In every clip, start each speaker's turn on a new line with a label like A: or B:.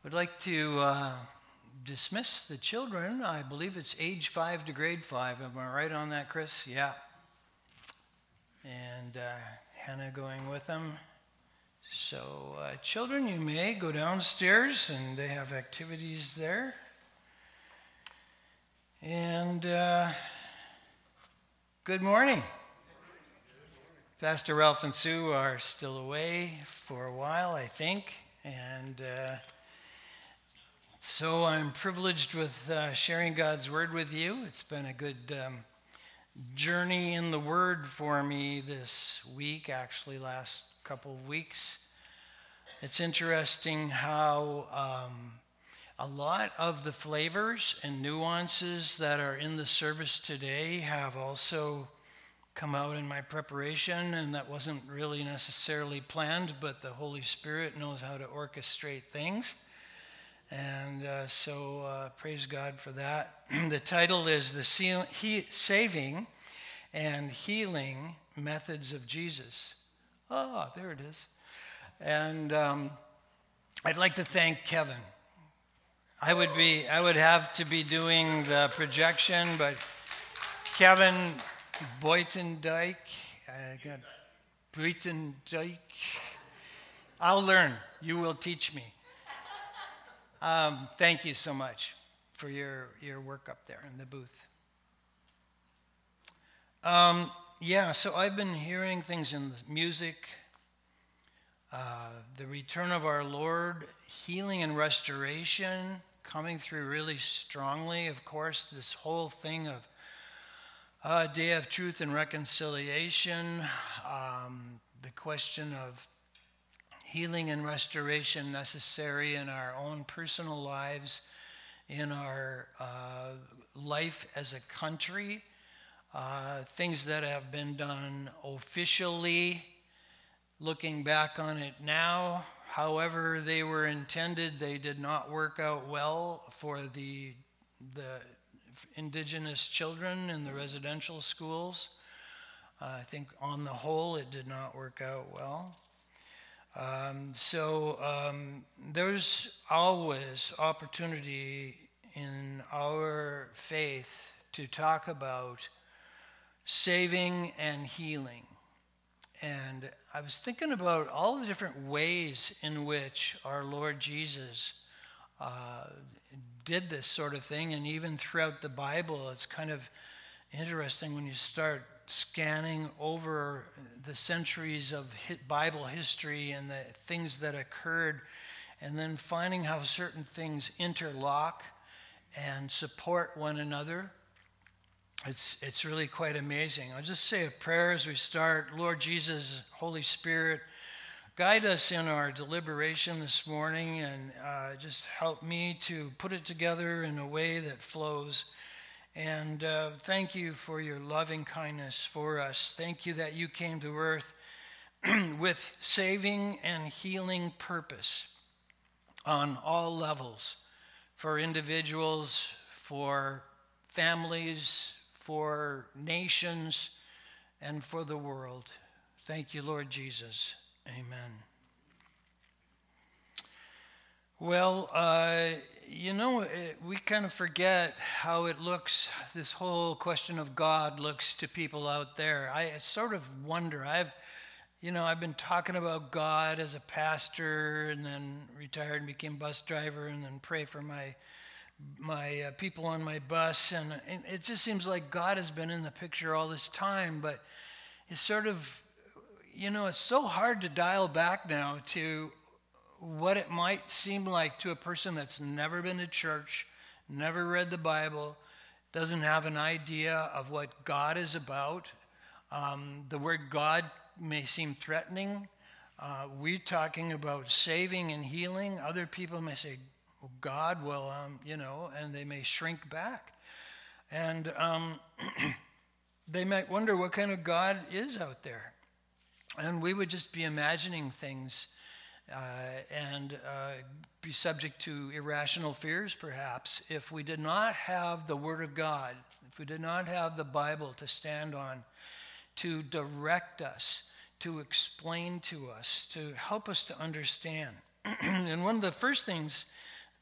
A: Would like to dismiss the children. I believe it's age 5 to grade 5. Am I right on that, Chris? Yeah. And Hannah going with them. So children, you may go downstairs and they have activities there. And good morning. Pastor Ralph and Sue are still away for a while, I think. And so I'm privileged with sharing God's Word with you. It's been a good journey in the Word for me this week, actually last couple of weeks. It's interesting how a lot of the flavors and nuances that are in the service today have also come out in my preparation, and that wasn't really necessarily planned, but the Holy Spirit knows how to orchestrate things. And so praise God for that. The title is The Saving and Healing Methods of Jesus. Oh, there it is. And I'd like to thank Kevin. I would have to be doing the projection, but Kevin Buitendijk, Buitendijk. I'll learn. You will teach me. Thank you so much for your work up there in the booth. So I've been hearing things in the music, the return of our Lord, healing and restoration coming through really strongly. Of course, this whole thing of Day of Truth and Reconciliation, the question of healing and restoration necessary in our own personal lives, in our life as a country, things that have been done officially, looking back on it now, however they were intended, they did not work out well for the indigenous children in the residential schools. I think on the whole it did not work out well. There's always opportunity in our faith to talk about saving and healing. And I was thinking about all the different ways in which our Lord Jesus did this sort of thing, and even throughout the Bible, it's kind of interesting when you start scanning over the centuries of Bible history and the things that occurred, and then finding how certain things interlock and support one another. It's really quite amazing. I'll just say a prayer as we start. Lord Jesus, Holy Spirit, guide us in our deliberation this morning, and just help me to put it together in a way that flows. And thank you for your loving kindness for us. Thank you that you came to earth with saving and healing purpose on all levels, for individuals, for families, for nations, and for the world. Thank you, Lord Jesus. Amen. Well, we kind of forget how it looks, this whole question of God looks to people out there. I sort of wonder, I've been talking about God as a pastor, and then retired and became bus driver, and then pray for my people on my bus, and it just seems like God has been in the picture all this time, but it's sort of, it's so hard to dial back now to what it might seem like to a person that's never been to church, never read the Bible, doesn't have an idea of what God is about. The word God may seem threatening. We're talking about saving and healing. Other people may say, well, God, and they may shrink back. And they might wonder what kind of God is out there. And we would just be imagining things and be subject to irrational fears, perhaps, if we did not have the Word of God, if we did not have the Bible to stand on, to direct us, to explain to us, to help us to understand. And one of the first things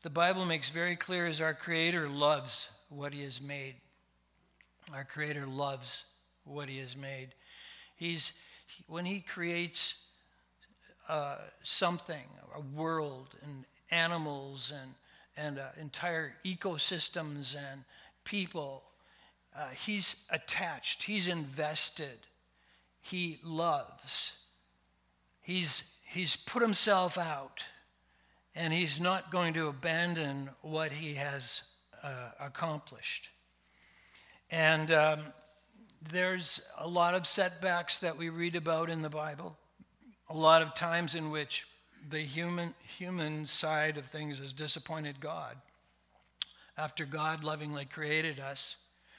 A: the Bible makes very clear is our Creator loves what he has made. Our Creator loves what he has made. When he creates something, a world and animals and entire ecosystems and people, he's attached, he's invested, he loves. He's put himself out, and he's not going to abandon what he has accomplished. And there's a lot of setbacks that we read about in the Bible, a lot of times in which the human side of things has disappointed God after God lovingly created us.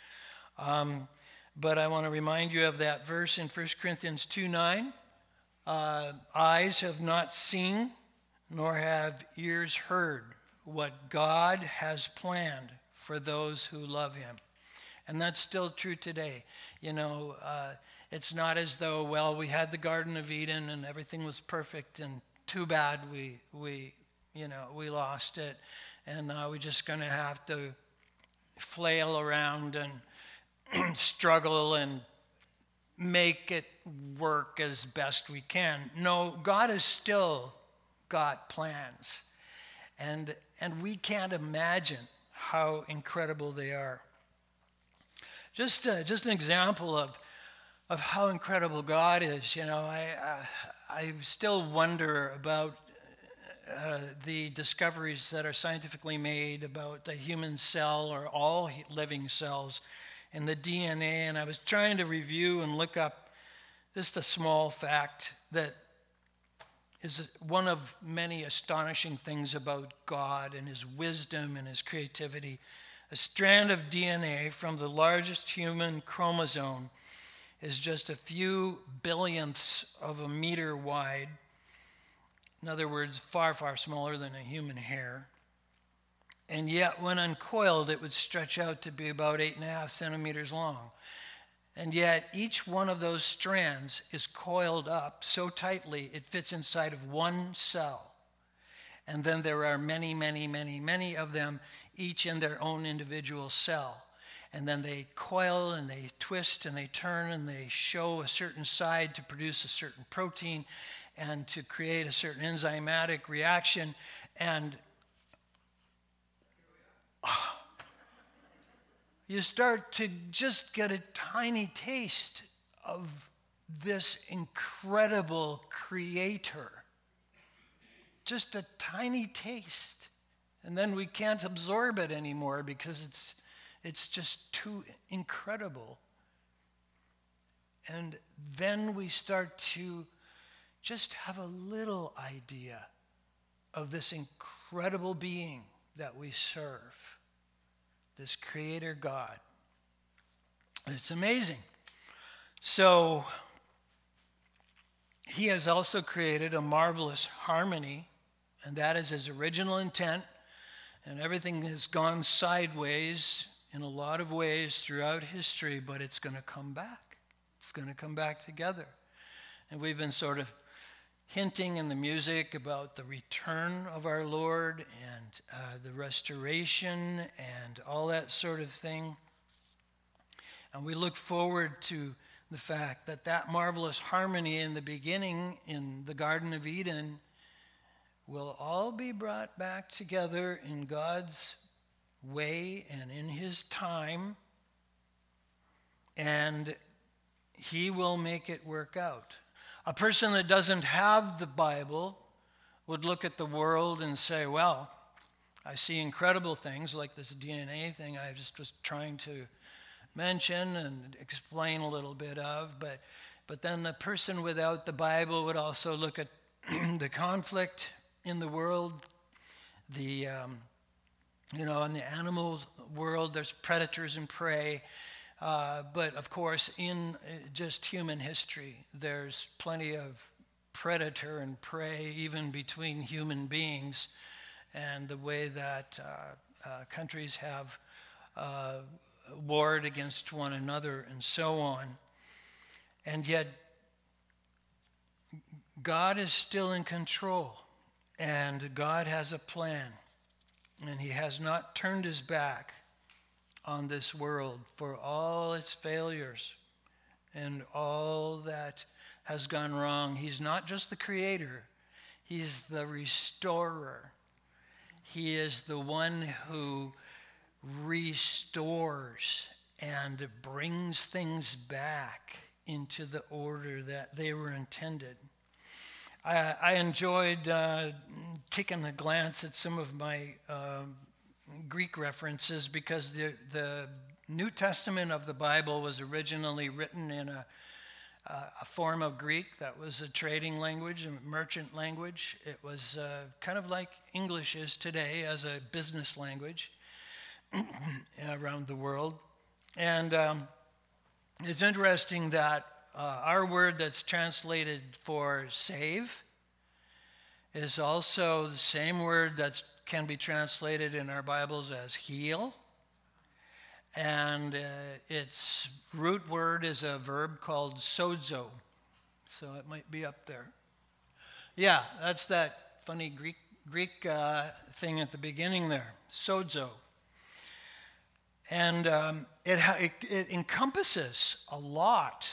A: But I want to remind you of that verse in 1 Corinthians 2:9. Eyes have not seen, nor have ears heard what God has planned for those who love him. And that's still true today. You know, it's not as though, well, we had the Garden of Eden and everything was perfect, and too bad we lost it, and now we're just going to have to flail around and struggle and make it work as best we can. No, God has still got plans, and we can't imagine how incredible they are. Just an example of how incredible God is. You know, I still wonder about the discoveries that are scientifically made about the human cell or all living cells and the DNA. And I was trying to review and look up just a small fact that is one of many astonishing things about God and his wisdom and his creativity. A strand of DNA from the largest human chromosome is just a few billionths of a meter wide. In other words, far, far smaller than a human hair. And yet, when uncoiled, it would stretch out to be about 8.5 centimeters long. And yet, each one of those strands is coiled up so tightly it fits inside of one cell. And then there are many, many, many, many of them, each in their own individual cell. And then they coil and they twist and they turn and they show a certain side to produce a certain protein and to create a certain enzymatic reaction. And you start to just get a tiny taste of this incredible creator. Just a tiny taste. And then we can't absorb it anymore because it's just too incredible. And then we start to just have a little idea of this incredible being that we serve, this Creator God. It's amazing. So, he has also created a marvelous harmony, and that is his original intent. And everything has gone sideways in a lot of ways throughout history, but it's going to come back. It's going to come back together. And we've been sort of hinting in the music about the return of our Lord and the restoration and all that sort of thing. And we look forward to the fact that that marvelous harmony in the beginning in the Garden of Eden will all be brought back together in God's way and in his time, and he will make it work out. A person that doesn't have the Bible would look at the world and say, well, I see incredible things like this DNA thing I just was trying to mention and explain a little bit of, but then the person without the Bible would also look at the conflict in the world, in the animal world, there's predators and prey. But of course, in just human history, there's plenty of predator and prey, even between human beings, and the way that countries have warred against one another and so on. And yet, God is still in control. And God has a plan. And he has not turned his back on this world for all its failures and all that has gone wrong. He's not just the creator, he's the restorer. He is the one who restores and brings things back into the order that they were intended. I enjoyed taking a glance at some of my Greek references because the New Testament of the Bible was originally written in a form of Greek that was a trading language, a merchant language. It was kind of like English is today as a business language around the world. And it's interesting that our word that's translated for save is also the same word that can be translated in our Bibles as heal. And its root word is a verb called sozo. So it might be up there. Yeah, that's that funny Greek thing at the beginning there, sozo. And it encompasses a lot.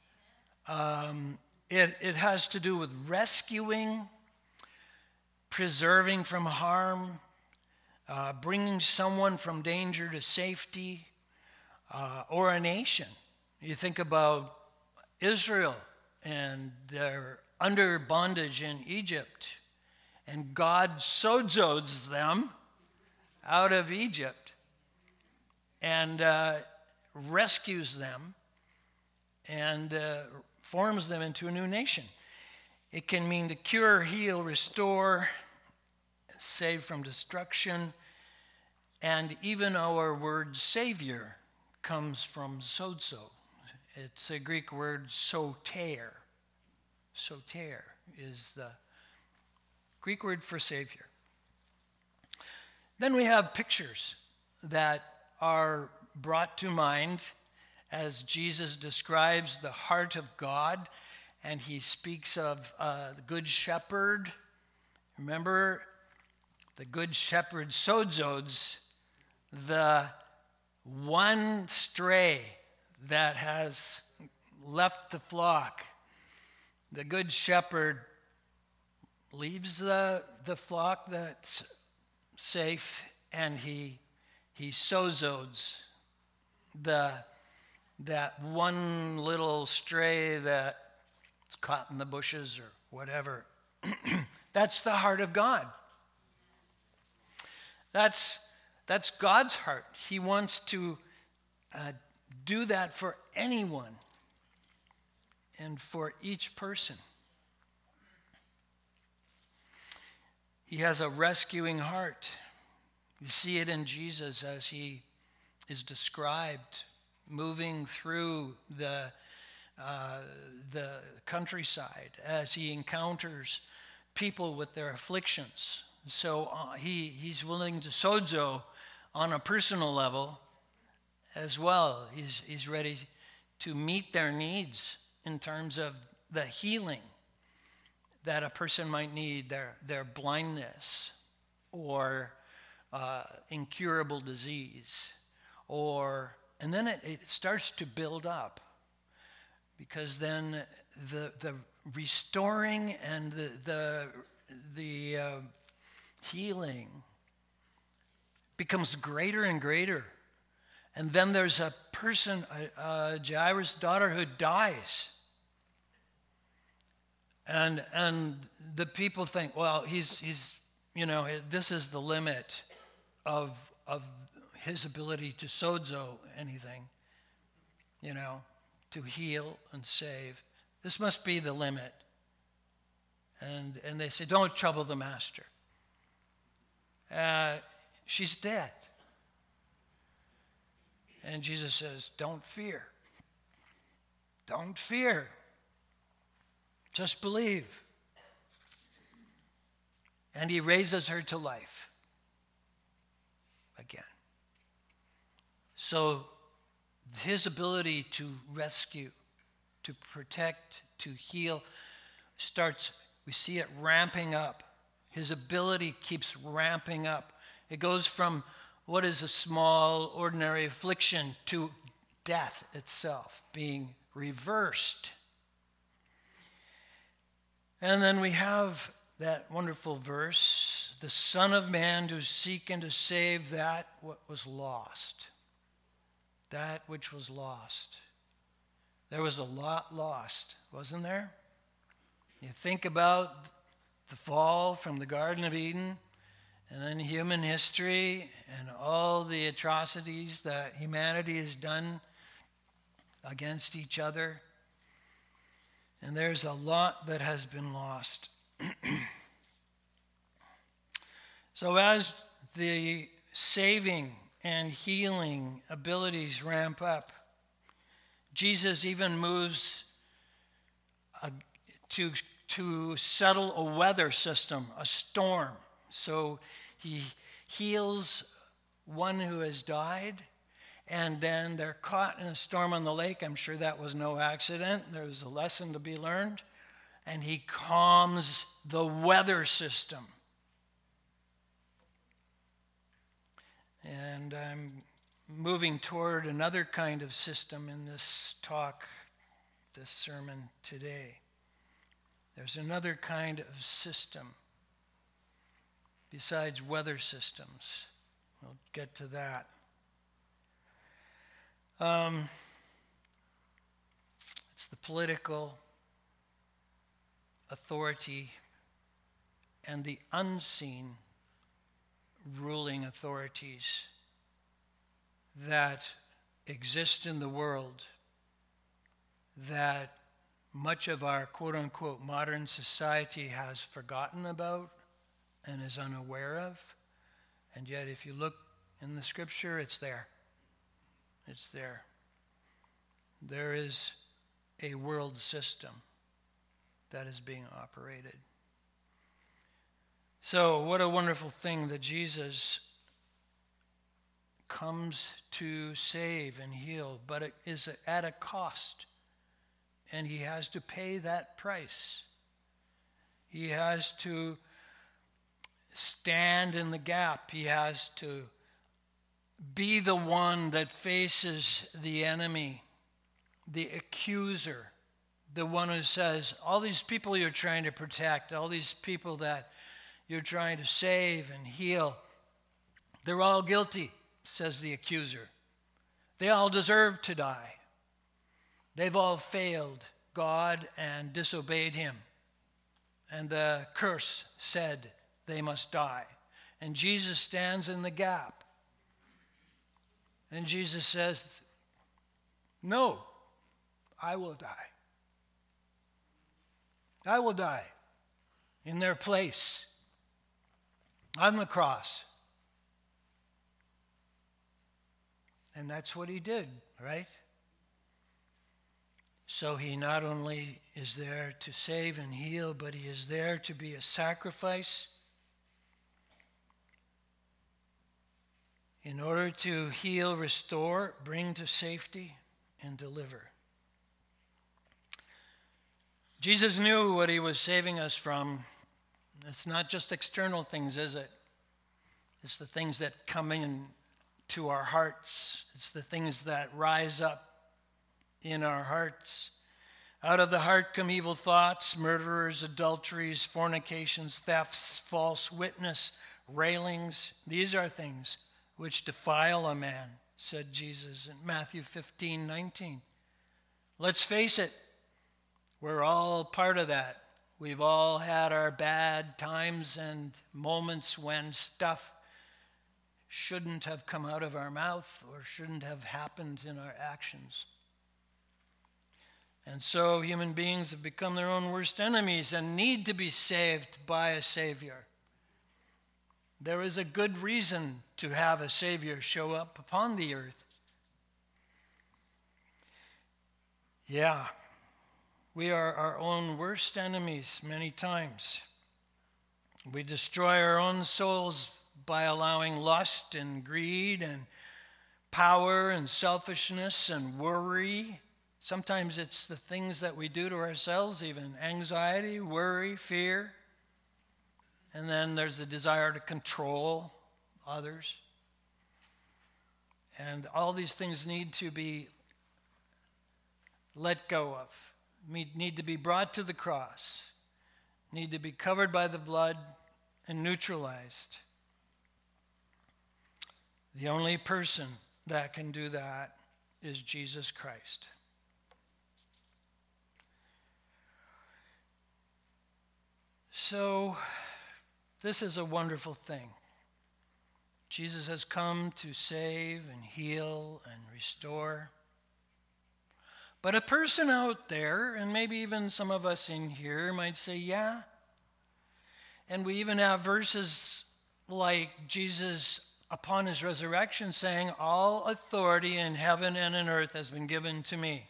A: It has to do with rescuing, preserving from harm, bringing someone from danger to safety, or a nation. You think about Israel, and they're under bondage in Egypt, and God sozos them out of Egypt and rescues them and forms them into a new nation. It can mean to cure, heal, restore, save from destruction, and even our word Savior comes from sozo. It's a Greek word soter. Soter is the Greek word for Savior. Then we have pictures that are brought to mind as Jesus describes the heart of God, and he speaks of the Good Shepherd. Remember, the Good Shepherd sozos the one stray that has left the flock. The Good Shepherd leaves the flock that's safe, and he sozos that one little stray that's caught in the bushes or whatever. That's the heart of God. That's God's heart. He wants to do that for anyone and for each person. He has a rescuing heart. You see it in Jesus as he is described moving through the countryside, as he encounters people with their afflictions. So he's willing to sozo on a personal level as well. He's ready to meet their needs in terms of the healing that a person might need, their blindness or incurable disease, and then it starts to build up, because then the restoring and the healing becomes greater and greater. And then there's a person, Jairus' daughter, who dies. And the people think, well, he's this is the limit of his ability to sozo anything, to heal and save. This must be the limit. And they say, don't trouble the master. She's dead. And Jesus says, don't fear. Don't fear. Just believe. And he raises her to life again. So his ability to rescue, to protect, to heal we see it ramping up. His ability keeps ramping up. It goes from what is a small, ordinary affliction to death itself being reversed. And then we have that wonderful verse, the Son of Man to seek and to save that what was lost. That which was lost. There was a lot lost, wasn't there? You think about the fall from the Garden of Eden, and then human history and all the atrocities that humanity has done against each other. And there's a lot that has been lost. So as the saving and healing abilities ramp up, Jesus even moves to settle a weather system, a storm. So he heals one who has died, and then they're caught in a storm on the lake. I'm sure that was no accident. There was a lesson to be learned. And he calms the weather system. And I'm moving toward another kind of system in this talk, this sermon today. There's another kind of system besides weather systems. We'll get to that. It's the political authority and the unseen ruling authorities that exist in the world that much of our quote-unquote modern society has forgotten about and is unaware of. And yet if you look in the scripture, it's there. It's there. There is a world system that is being operated. So what a wonderful thing that Jesus comes to save and heal, but it is at a cost. And he has to pay that price. He has to stand in the gap. He has to be the one that faces the enemy, the accuser, the one who says, all these people you're trying to protect, all these people that you're trying to save and heal, they're all guilty, says the accuser. They all deserve to die. They've all failed God and disobeyed him. And the curse said they must die. And Jesus stands in the gap. And Jesus says, no, I will die. I will die in their place on the cross. And that's what he did, right? So he not only is there to save and heal, but he is there to be a sacrifice in order to heal, restore, bring to safety, and deliver. Jesus knew what he was saving us from. It's not just external things, is it? It's the things that come in to our hearts. It's the things that rise up in our hearts. Out of the heart come evil thoughts, murderers, adulteries, fornications, thefts, false witness, railings. These are things which defile a man, said Jesus in Matthew 15:19. Let's face it, we're all part of that. We've all had our bad times and moments when stuff shouldn't have come out of our mouth or shouldn't have happened in our actions. And so human beings have become their own worst enemies and need to be saved by a Savior. There is a good reason to have a Savior show up upon the earth. Yeah, we are our own worst enemies many times. We destroy our own souls by allowing lust and greed and power and selfishness and worry. Sometimes it's the things that we do to ourselves, even anxiety, worry, fear. And then there's the desire to control others. And all these things need to be let go of, need to be brought to the cross, need to be covered by the blood and neutralized. The only person that can do that is Jesus Christ. So, this is a wonderful thing. Jesus has come to save and heal and restore. But a person out there, and maybe even some of us in here, might say, yeah. And we even have verses like Jesus, upon his resurrection, saying, all authority in heaven and in earth has been given to me.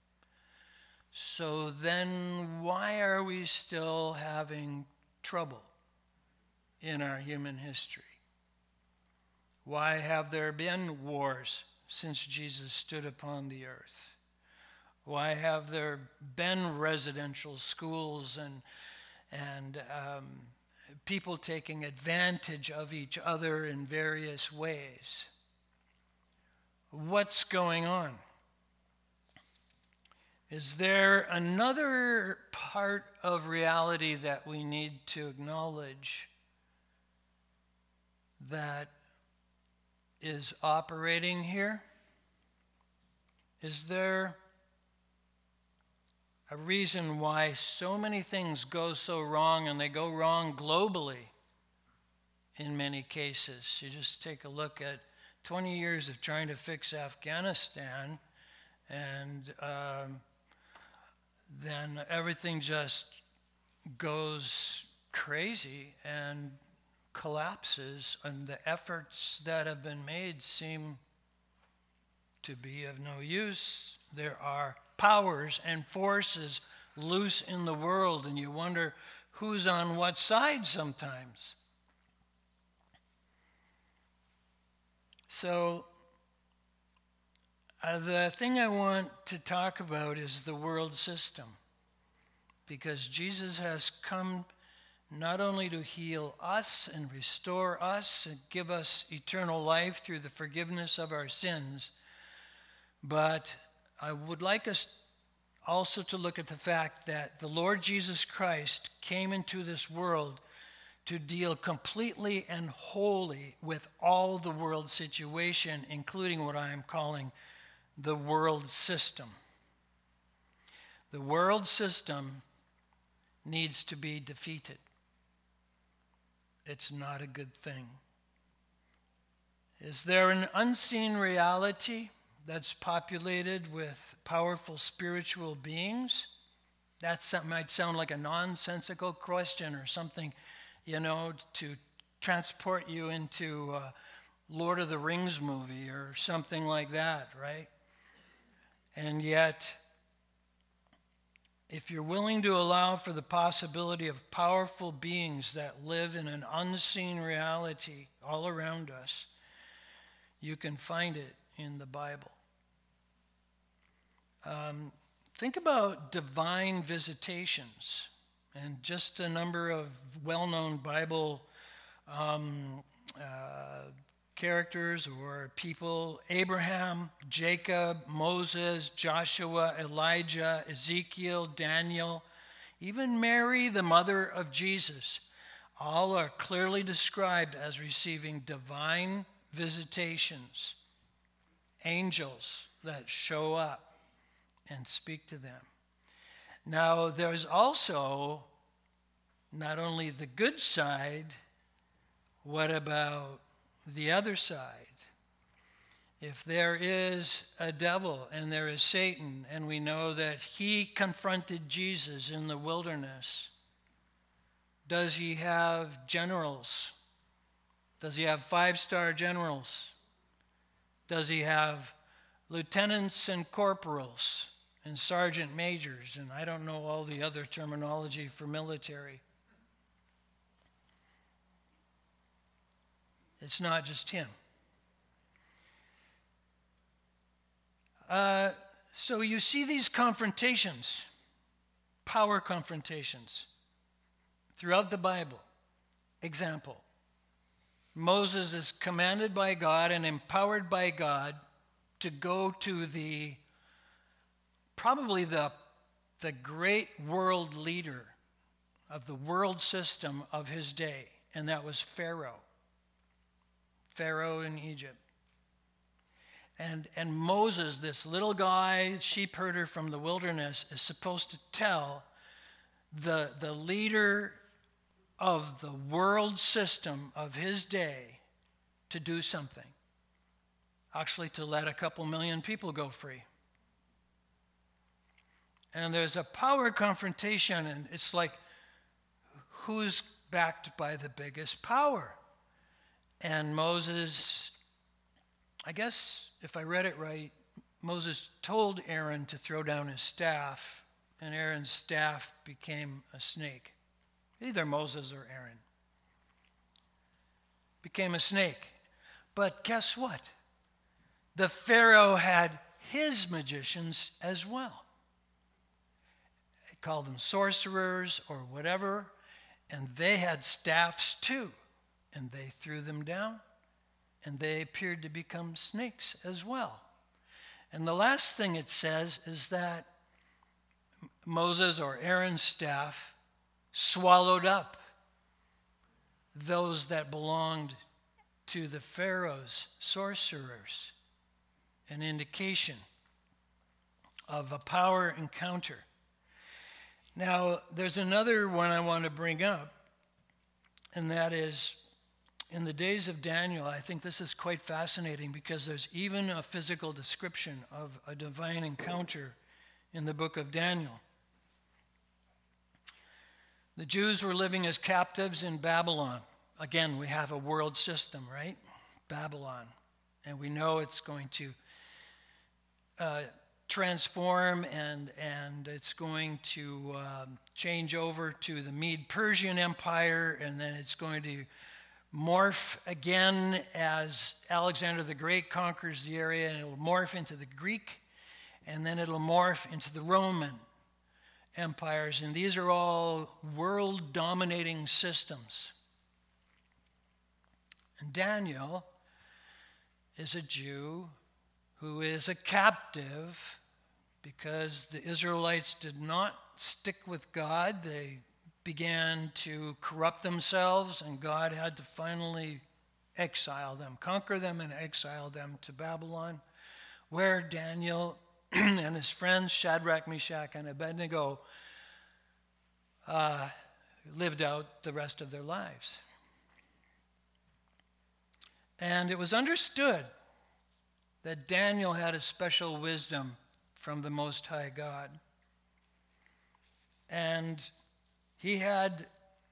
A: So then why are we still having trouble in our human history? Why have there been wars since Jesus stood upon the earth? Why have there been residential schools and people taking advantage of each other in various ways? What's going on? Is there another part of reality that we need to acknowledge that is operating here? Is there a reason why so many things go so wrong, and they go wrong globally in many cases? You just take a look at 20 years of trying to fix Afghanistan, and then everything just goes crazy and collapses, and the efforts that have been made seem to be of no use. There are powers and forces loose in the world, and you wonder who's on what side sometimes. So the thing I want to talk about is the world system, because Jesus has come not only to heal us and restore us and give us eternal life through the forgiveness of our sins, but I would like us also to look at the fact that the Lord Jesus Christ came into this world to deal completely and wholly with all the world situation, including what I am calling the world system. The world system needs to be defeated. It's not a good thing. Is there an unseen reality that's populated with powerful spiritual beings? That might sound like a nonsensical question or something, to transport you into a Lord of the Rings movie or something like that, right? And yet, if you're willing to allow for the possibility of powerful beings that live in an unseen reality all around us, you can find it in the Bible. Think about divine visitations, and just a number of well-known Bible characters or people: Abraham, Jacob, Moses, Joshua, Elijah, Ezekiel, Daniel, even Mary, the mother of Jesus. All are clearly described as receiving divine visitations, angels that show up and speak to them. Now, there's also not only the good side, what about the other side? If there is a devil and there is Satan, and we know that he confronted Jesus in the wilderness, does he have generals? Does he have 5-star generals? Does he have lieutenants and corporals and sergeant majors? And I don't know all the other terminology for military. It's not just him. So you see these confrontations, power confrontations, throughout the Bible. Example: Moses is commanded by God and empowered by God to go to probably the great world leader of the world system of his day, and that was Pharaoh. Pharaoh in Egypt. And Moses, this little guy, sheep herder from the wilderness, is supposed to tell the leader of the world system of his day to do something. Actually, to let a couple million people go free. And there's a power confrontation, and it's like, who's backed by the biggest power? And Moses, I guess if I read it right, Moses told Aaron to throw down his staff, and Aaron's staff became a snake. Either Moses or Aaron. Became a snake. But guess what? The Pharaoh had his magicians as well. He called them sorcerers or whatever, and they had staffs too. And they threw them down, and they appeared to become snakes as well. And the last thing it says is that Moses or Aaron's staff swallowed up those that belonged to the Pharaoh's sorcerers, an indication of a power encounter. Now, there's another one I want to bring up, and that is in the days of Daniel. I think this is quite fascinating because there's even a physical description of a divine encounter in the book of Daniel. The Jews were living as captives in Babylon. Again, we have a world system, right? Babylon. And we know it's going to transform and it's going to change over to the Mede-Persian Empire, and then it's going to morph again as Alexander the Great conquers the area, and it will morph into the Greek, and then it'll morph into the Roman empires. And these are all world-dominating systems. And Daniel is a Jew who is a captive because the Israelites did not stick with God. They began to corrupt themselves, and God had to finally exile them, conquer them and exile them to Babylon, where Daniel and his friends, Shadrach, Meshach, and Abednego, lived out the rest of their lives. And it was understood that Daniel had a special wisdom from the Most High God. And he had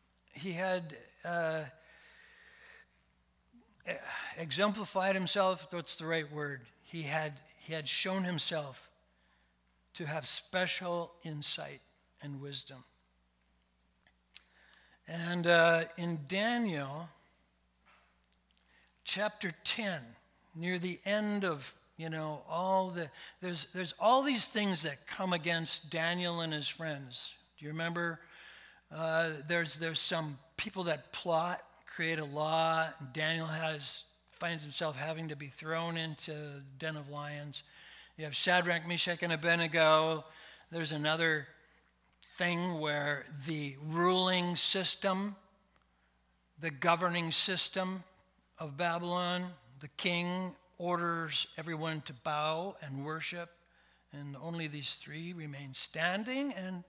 A: exemplified himself. That's the right word. He had shown himself to have special insight and wisdom. And in Daniel chapter 10, near the end of there's all these things that come against Daniel and his friends. Do you remember? There's some people that plot, create a law, and Daniel finds himself having to be thrown into a den of lions. You have Shadrach, Meshach, and Abednego. There's another thing where the ruling system, the governing system of Babylon, the king orders everyone to bow and worship, and only these three remain standing and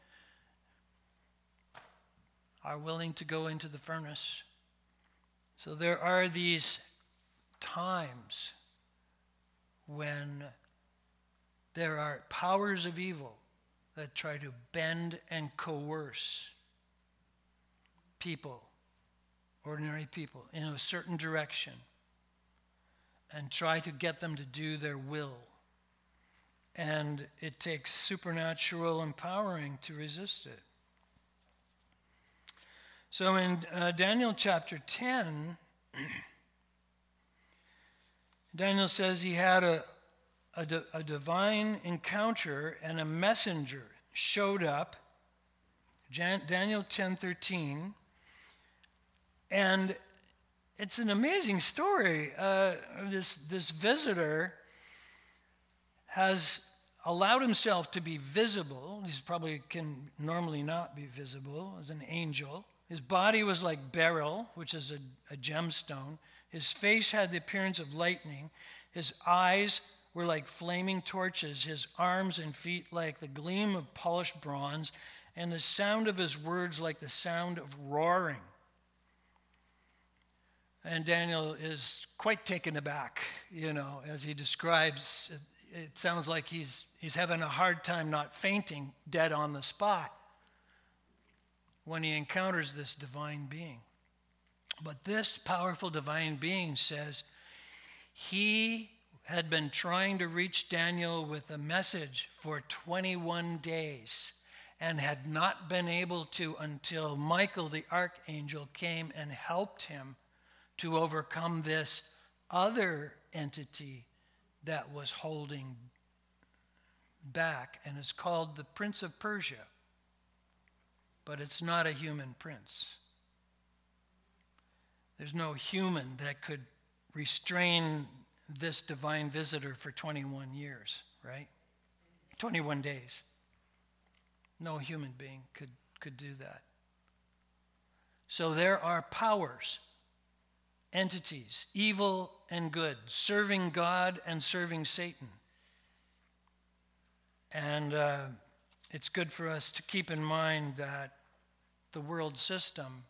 A: are willing to go into the furnace. So there are these times when there are powers of evil that try to bend and coerce people, ordinary people, in a certain direction and try to get them to do their will. And it takes supernatural empowering to resist it. So in Daniel chapter 10, Daniel says he had a divine encounter, and a messenger showed up, Daniel 10:13, and it's an amazing story. This visitor has allowed himself to be visible. He probably can normally not be visible as an angel. His body was like beryl, which is a gemstone. His face had the appearance of lightning. His eyes were like flaming torches. His arms and feet like the gleam of polished bronze. And the sound of his words like the sound of roaring. And Daniel is quite taken aback, as he describes. It sounds like he's having a hard time not fainting dead on the spot when he encounters this divine being. But this powerful divine being says he had been trying to reach Daniel with a message for 21 days and had not been able to until Michael the archangel came and helped him to overcome this other entity that was holding back, and is called the Prince of Persia. But it's not a human prince. There's no human that could restrain this divine visitor for 21 years, right? 21 days. No human being could do that. So there are powers, entities, evil and good, serving God and serving Satan. And it's good for us to keep in mind that the world system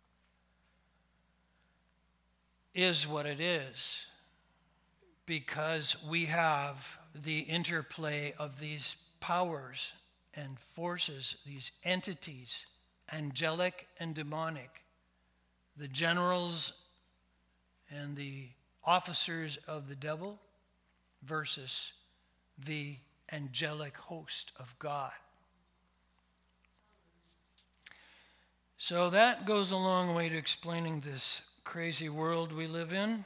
A: is what it is because we have the interplay of these powers and forces, these entities, angelic and demonic, the generals and the officers of the devil versus the angelic host of God. So that goes a long way to explaining this crazy world we live in.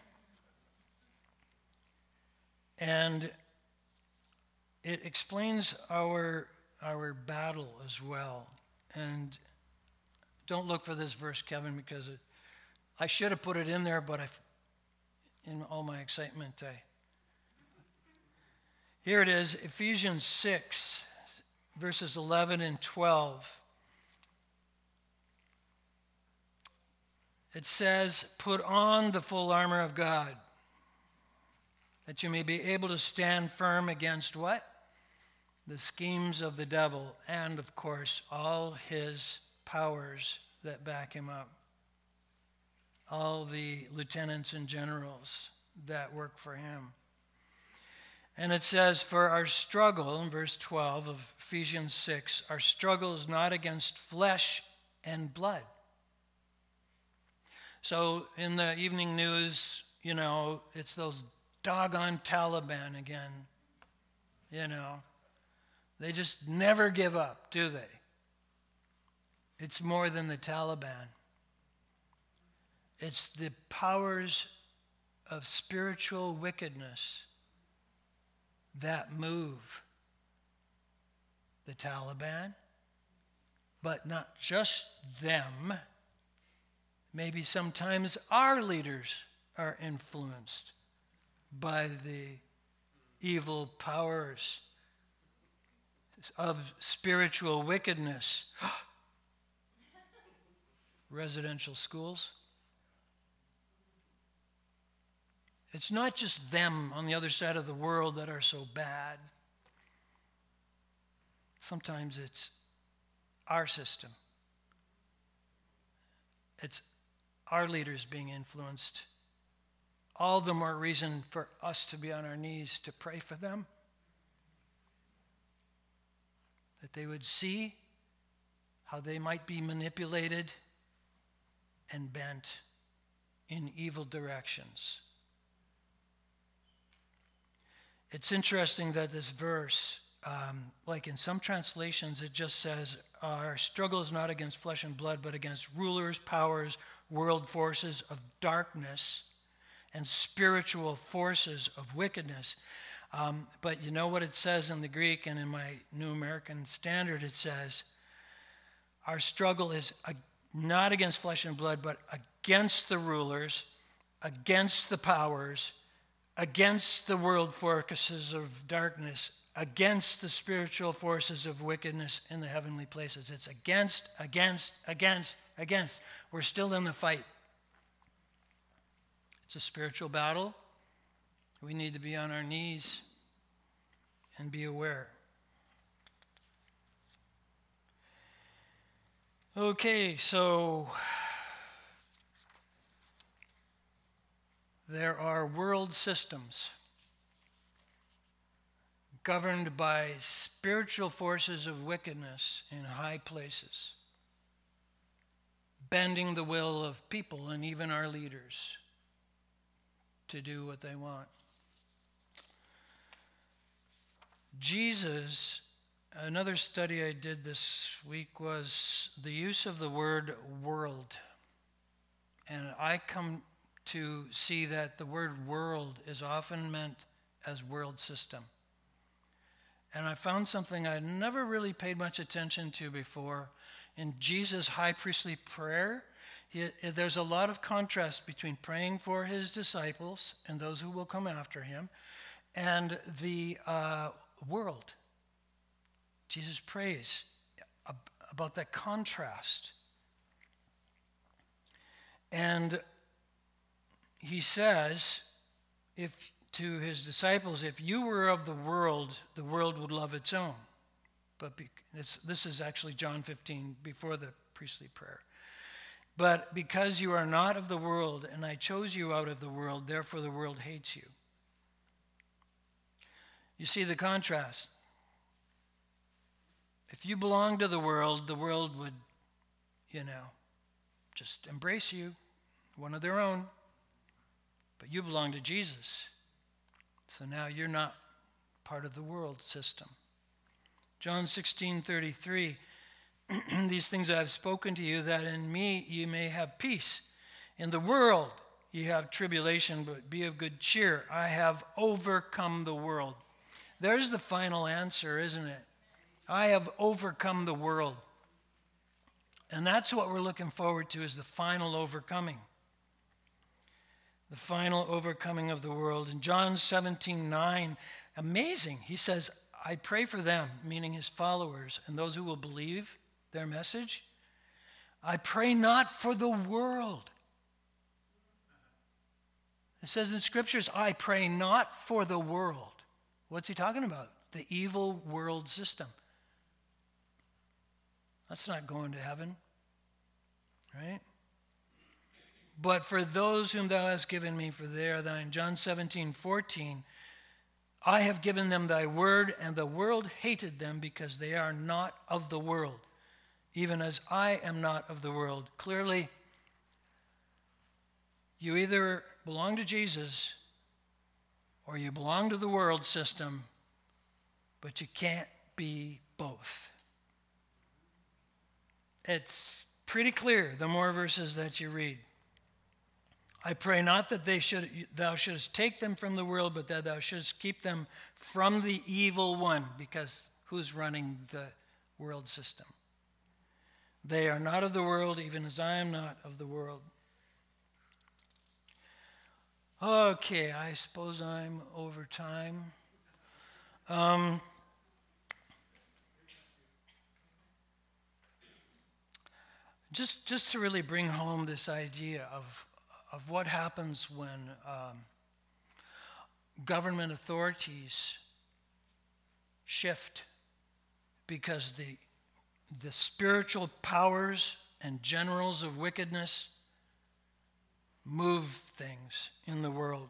A: And it explains our battle as well. And don't look for this verse, Kevin, because I should have put it in there, but in all my excitement, here it is, Ephesians 6, verses 11 and 12. It says, "Put on the full armor of God, that you may be able to stand firm against" what? The schemes of the devil, and of course, all his powers that back him up. All the lieutenants and generals that work for him. And it says, "For our struggle," in verse 12 of Ephesians 6, "our struggle is not against flesh and blood." So in the evening news, it's those doggone Taliban again. They just never give up, do they? It's more than the Taliban. It's the powers of spiritual wickedness that move the Taliban, but not just them. Maybe sometimes our leaders are influenced by the evil powers of spiritual wickedness. Residential schools. It's not just them on the other side of the world that are so bad. Sometimes it's our system. It's our leaders being influenced. All the more reason for us to be on our knees to pray for them. That they would see how they might be manipulated and bent in evil directions. It's interesting that this verse, like in some translations, it just says, our struggle is not against flesh and blood, but against rulers, powers, world forces of darkness, and spiritual forces of wickedness. But you know what it says in the Greek, and in my New American Standard it says, our struggle is not against flesh and blood, but against the rulers, against the powers, against the world forces of darkness, against the spiritual forces of wickedness in the heavenly places. It's against. We're still in the fight. It's a spiritual battle. We need to be on our knees and be aware. Okay, so there are world systems governed by spiritual forces of wickedness in high places, bending the will of people and even our leaders to do what they want. Jesus, another study I did this week was the use of the word world. And I come to see that the word world is often meant as world system. And I found something I never really paid much attention to before. In Jesus' high priestly prayer, there's a lot of contrast between praying for his disciples and those who will come after him and the world. Jesus prays about that contrast. And he says, to his disciples, if you were of the world would love its own. But this is actually John 15, before the priestly prayer. But because you are not of the world, and I chose you out of the world, therefore the world hates you. You see the contrast. If you belong to the world would, just embrace you, one of their own. But you belong to Jesus. So now you're not part of the world system. John 16:33, these things I have spoken to you, that in me you may have peace. In the world you have tribulation, but be of good cheer. I have overcome the world. There's the final answer, isn't it? I have overcome the world. And that's what we're looking forward to, is the final overcoming. The final overcoming of the world. In John 17:9, amazing. He says, I pray for them, meaning his followers, and those who will believe their message. I pray not for the world. It says in scriptures, I pray not for the world. What's he talking about? The evil world system. That's not going to heaven, right? But for those whom thou hast given me, for they are thine. John 17:14, I have given them thy word, and the world hated them because they are not of the world, even as I am not of the world. Clearly, you either belong to Jesus or you belong to the world system, but you can't be both. It's pretty clear the more verses that you read. I pray not that thou shouldest take them from the world, but that thou shouldest keep them from the evil one, because who's running the world system? They are not of the world, even as I am not of the world. Okay, I suppose I'm over time. Just to really bring home this idea of what happens when government authorities shift, because the spiritual powers and generals of wickedness move things in the world.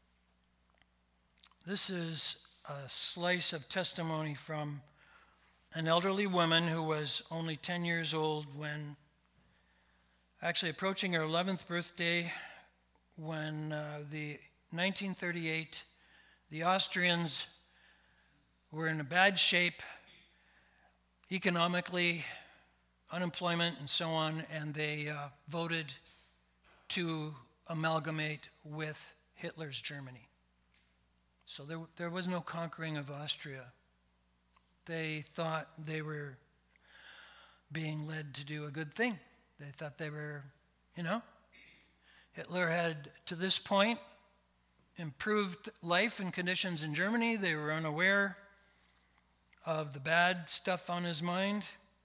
A: This is a slice of testimony from an elderly woman who was only 10 years old when, actually approaching her 11th birthday, when the 1938, the Austrians were in a bad shape economically, unemployment and so on, and they voted to amalgamate with Hitler's Germany. So there was no conquering of Austria. They thought they were being led to do a good thing. They thought they were, Hitler had, to this point, improved life and conditions in Germany. They were unaware of the bad stuff on his mind.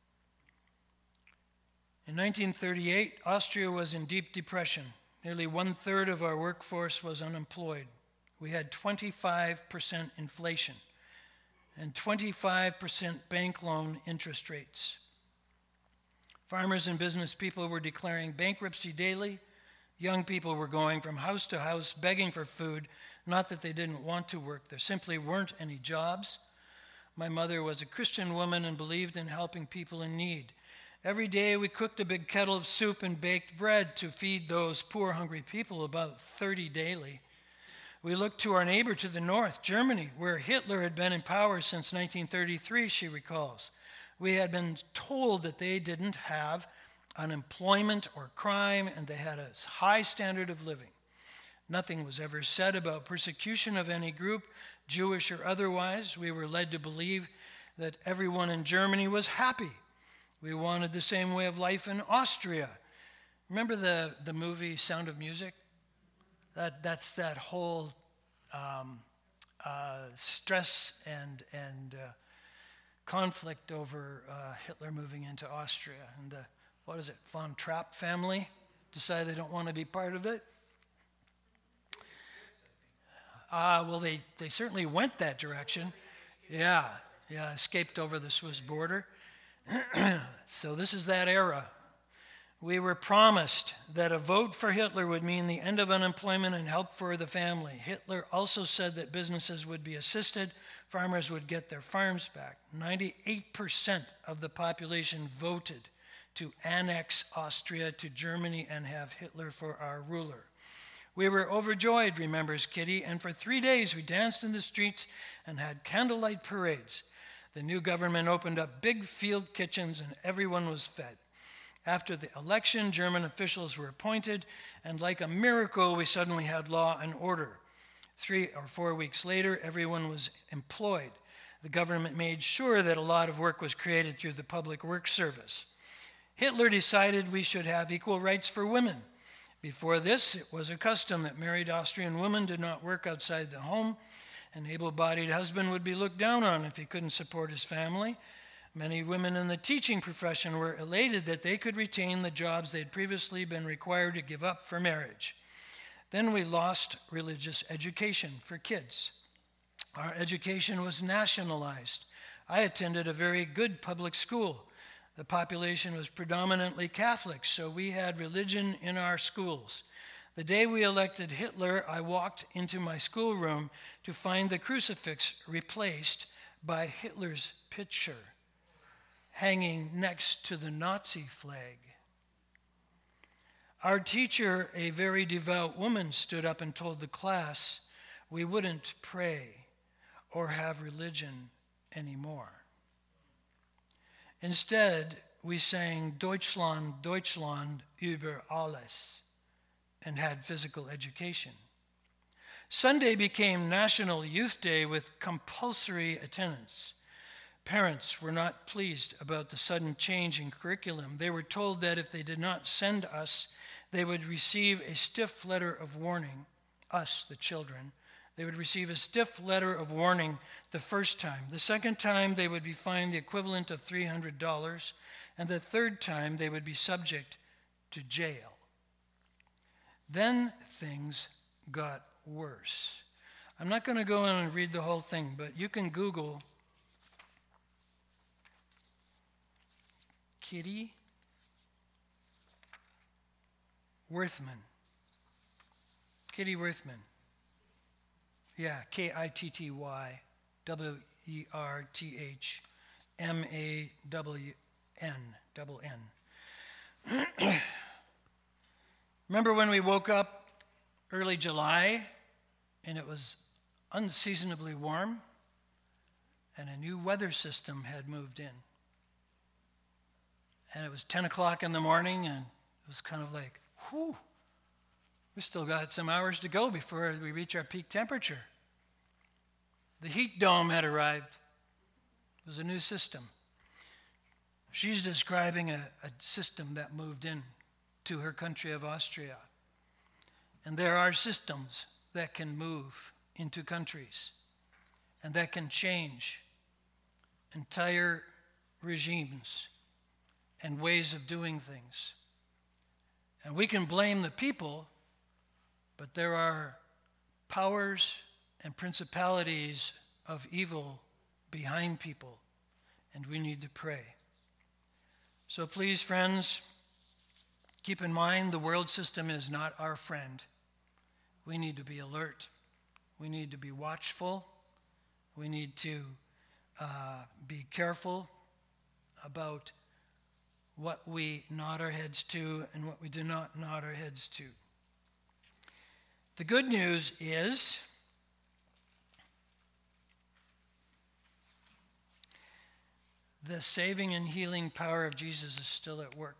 A: In 1938, Austria was in deep depression. Nearly 1/3 of our workforce was unemployed. We had 25% inflation and 25% bank loan interest rates. Farmers and business people were declaring bankruptcy daily. Young people were going from house to house begging for food, not that they didn't want to work. There simply weren't any jobs. My mother was a Christian woman and believed in helping people in need. Every day we cooked a big kettle of soup and baked bread to feed those poor, hungry people, about 30 daily. We looked to our neighbor to the north, Germany, where Hitler had been in power since 1933, she recalls. We had been told that they didn't have unemployment or crime, and they had a high standard of living. Nothing was ever said about persecution of any group, Jewish or otherwise. We were led to believe that everyone in Germany was happy. We wanted the same way of life in Austria. Remember the movie Sound of Music? That's that whole stress and conflict over Hitler moving into Austria. And what is it, von Trapp family decide they don't want to be part of it? Well, they certainly went that direction. Yeah, escaped over the Swiss border. So this is that era. We were promised that a vote for Hitler would mean the end of unemployment and help for the family. Hitler also said that businesses would be assisted, farmers would get their farms back. 98% of the population voted to annex Austria to Germany and have Hitler for our ruler. We were overjoyed, remembers Kitty, and for 3 days we danced in the streets and had candlelight parades. The new government opened up big field kitchens and everyone was fed. After the election, German officials were appointed, and like a miracle, we suddenly had law and order. 3 or 4 weeks later, everyone was employed. The government made sure that a lot of work was created through the public works service. Hitler decided we should have equal rights for women. Before this, it was a custom that married Austrian women did not work outside the home. An able-bodied husband would be looked down on if he couldn't support his family. Many women in the teaching profession were elated that they could retain the jobs they'd previously been required to give up for marriage. Then we lost religious education for kids. Our education was nationalized. I attended a very good public school. The population was predominantly Catholic, so we had religion in our schools. The day we elected Hitler, I walked into my schoolroom to find the crucifix replaced by Hitler's picture hanging next to the Nazi flag. Our teacher, a very devout woman, stood up and told the class we wouldn't pray or have religion anymore. Instead, we sang Deutschland, Deutschland über alles and had physical education. Sunday became National Youth Day with compulsory attendance. Parents were not pleased about the sudden change in curriculum. They were told that if they did not send us, they would receive a stiff letter of warning, us, the children. They would receive a stiff letter of warning the first time. The second time, they would be fined the equivalent of $300. And the third time, they would be subject to jail. Then things got worse. I'm not going to go in and read the whole thing, but you can Google Kitty Werthmann. Kitty Werthmann. Yeah, Kitty Werthmann. Remember when we woke up early July and it was unseasonably warm and a new weather system had moved in? And it was 10 o'clock in the morning and it was kind of like, whew, we still got some hours to go before we reach our peak temperature. The heat dome had arrived. It was a new system. She's describing a system that moved in to her country of Austria. And there are systems that can move into countries and that can change entire regimes and ways of doing things. And we can blame the people, but there are powers and principalities of evil behind people, and we need to pray. So please, friends, keep in mind the world system is not our friend. We need to be alert. We need to be watchful. We need to be careful about what we nod our heads to and what we do not nod our heads to. The good news is the saving and healing power of Jesus is still at work.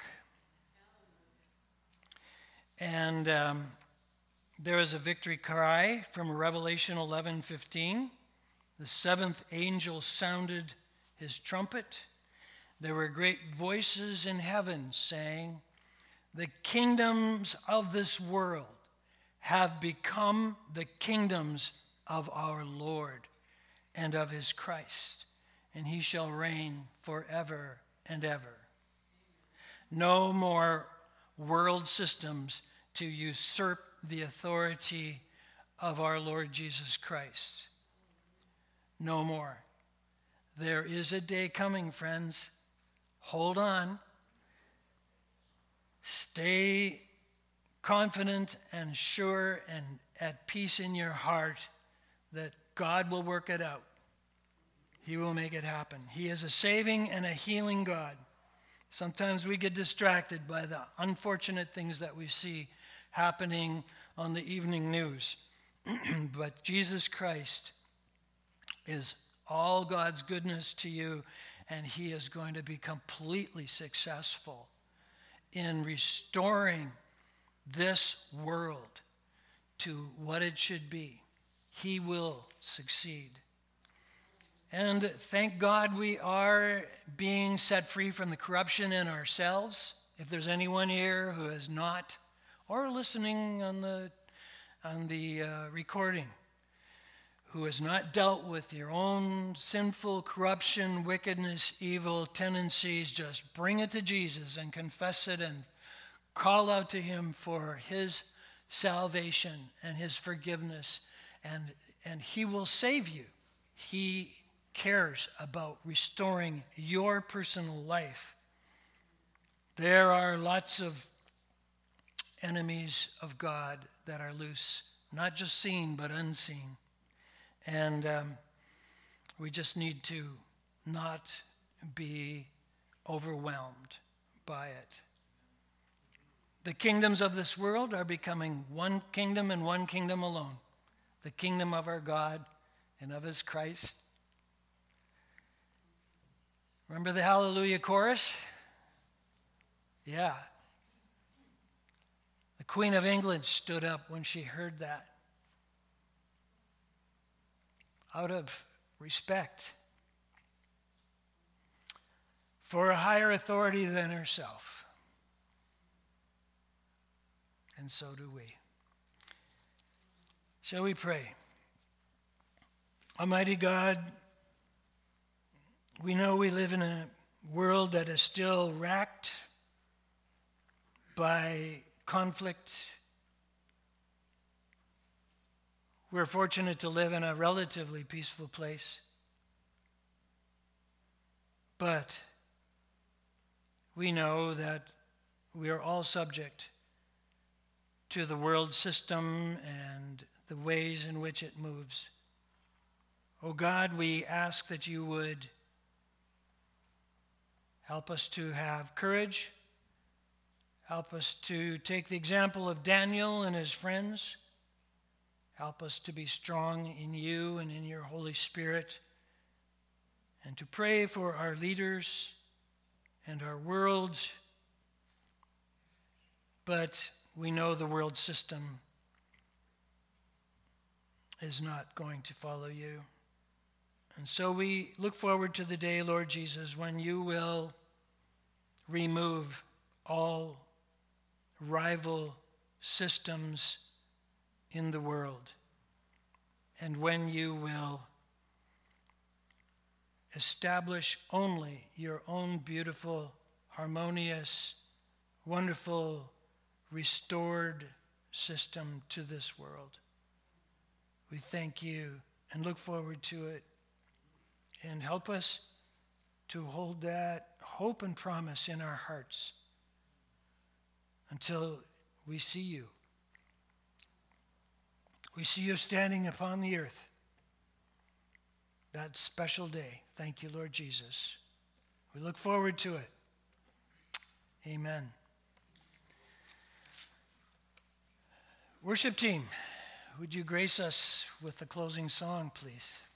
A: And there is a victory cry from Revelation 11:15. The seventh angel sounded his trumpet. There were great voices in heaven saying, "The kingdoms of this world have become the kingdoms of our Lord and of his Christ, and he shall reign forever and ever." No more world systems to usurp the authority of our Lord Jesus Christ. No more. There is a day coming, friends. Hold on. Stay confident and sure and at peace in your heart that God will work it out. He will make it happen. He is a saving and a healing God. Sometimes we get distracted by the unfortunate things that we see happening on the evening news. But Jesus Christ is all God's goodness to you, and he is going to be completely successful in restoring this world to what it should be. He will succeed. And thank God we are being set free from the corruption in ourselves. If there's anyone here who is not, or listening on the recording, who has not dealt with your own sinful corruption, wickedness, evil tendencies, just bring it to Jesus and confess it and call out to him for his salvation and his forgiveness, and he will save you. He cares about restoring your personal life. There are lots of enemies of God that are loose, not just seen but unseen. And we just need to not be overwhelmed by it. The kingdoms of this world are becoming one kingdom and one kingdom alone. The kingdom of our God and of his Christ. Remember the Hallelujah chorus? Yeah. The Queen of England stood up when she heard that, out of respect for a higher authority than herself. And so do we. Shall we pray? Almighty God, we know we live in a world that is still racked by conflict. We're fortunate to live in a relatively peaceful place. But we know that we are all subject to the world system and the ways in which it moves. Oh God, we ask that you would help us to have courage. Help us to take the example of Daniel and his friends. Help us to be strong in you and in your Holy Spirit, and to pray for our leaders and our world. But we know the world system is not going to follow you. And so we look forward to the day, Lord Jesus, when you will remove all rival systems in the world, and when you will establish only your own beautiful, harmonious, wonderful, restored system to this world. We thank you and look forward to it. And help us to hold that hope and promise in our hearts until we see you. We see you standing upon the earth that special day. Thank you, Lord Jesus. We look forward to it. Amen. Worship team, would you grace us with the closing song, please?